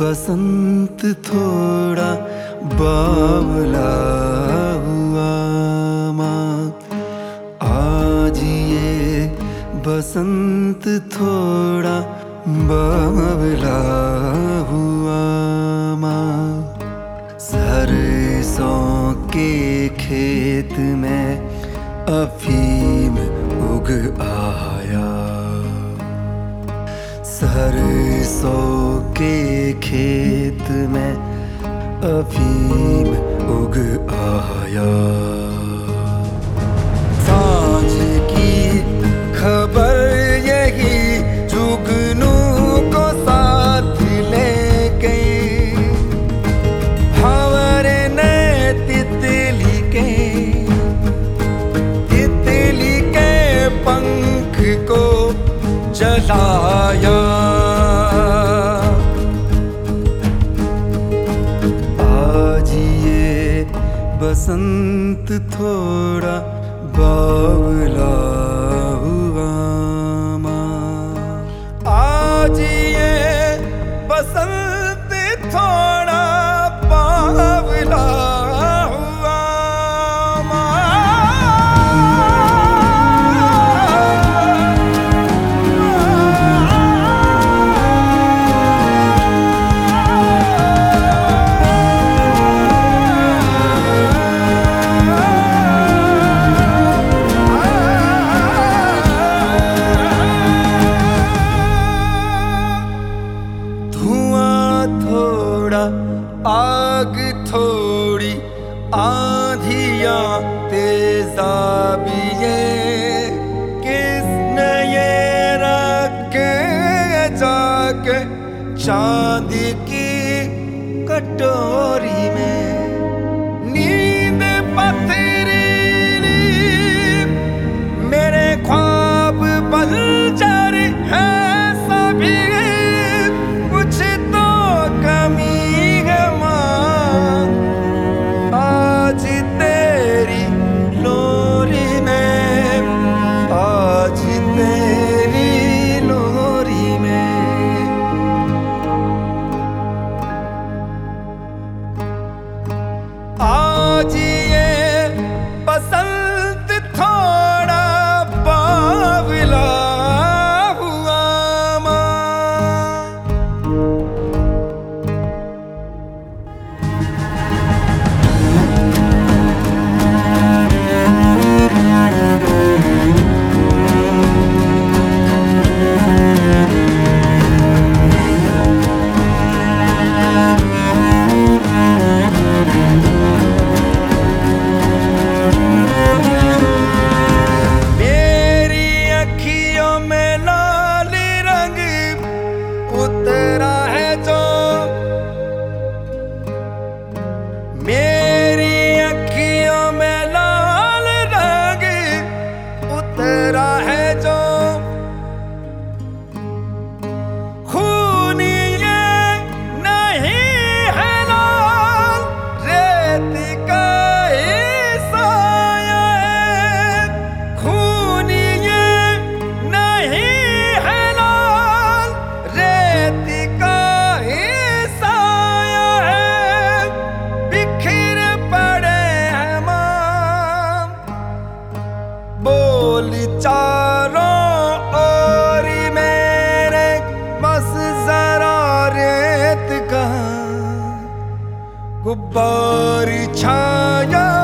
बसंत थोड़ा बावला हुआ माँ। आज ये बसंत थोड़ा बावला हुआ माँ। सरसों के खेत में अफीम उग आया। सरसों के खेत में अफीम उग आया। सांझ की खबर यही जुगनू को साथ ले गई। भंवरे ने तितली के पंख को जलाया। आज ये बसंत थोड़ा बावला हुआ माँ। आज ये बसंत थोड़ा बावला हुआ आग थोड़ी आंधियां तेजाबिये। किसने ये रखे जाके चांद की कटोरी में। नींद पथरीली मेरे ख्वाब बंजर है सभी। कुछ तो कमी आज तेरी लोरी में। आज तेरी लोरी में। आज ये बसंत थोड़ा बावला हुआ माँ। उतरा है जो मेरी अखियों में लाल रंग उतरा है जो। खून ये नहीं है लाल रेत का ही साया है। खून ये नहीं है लाल रेत का ही साया है। बिखर पड़े हैं माँ बोल चारों ओर मेरे। बस जरा रेत का गुब्बार छाया